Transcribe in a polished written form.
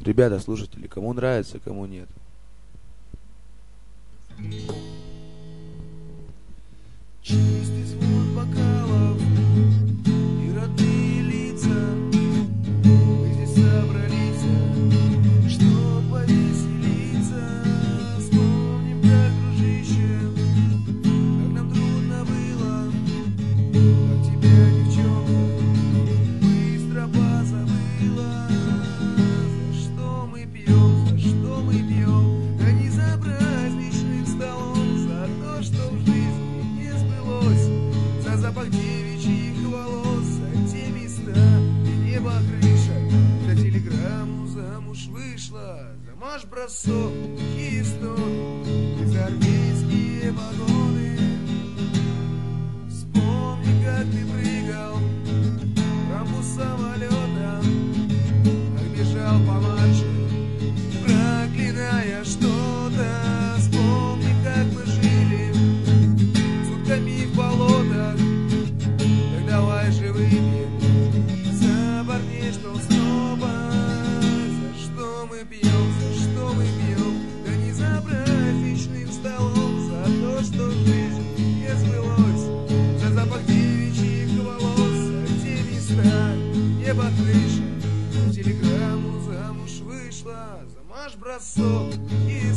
Ребята, слушатели, кому нравится, кому нет. Чистый звон бокалов и родные лица. Мы здесь собрались, чтоб повеселиться. Вспомним, как, дружище, как нам трудно было, как тебя, девчонка, быстро позабыла. За что мы пьем, за что мы пьем? Да не за праздничным столом, за то, что в жизни не сбылось, за запах девичьих волос, за те места, где небо крыша, за телеграмму замуж вышла, за марш-бросок Хистон и за армейские погоны. Вспомни, как ты прыгал в рампу самолета, как бежал по маршу, проклиная что-то. Вспомни, как мы жили сутками в болотах. Так давай же выпьем за парней, что снова. За что мы пьем, за что мы пьем? Да не за праздничным столом, за то, что в жизни не сбылось, за запах девичьих волос, за те места, небо крыша, за телеграмму замуж вышла, за марш-бросок и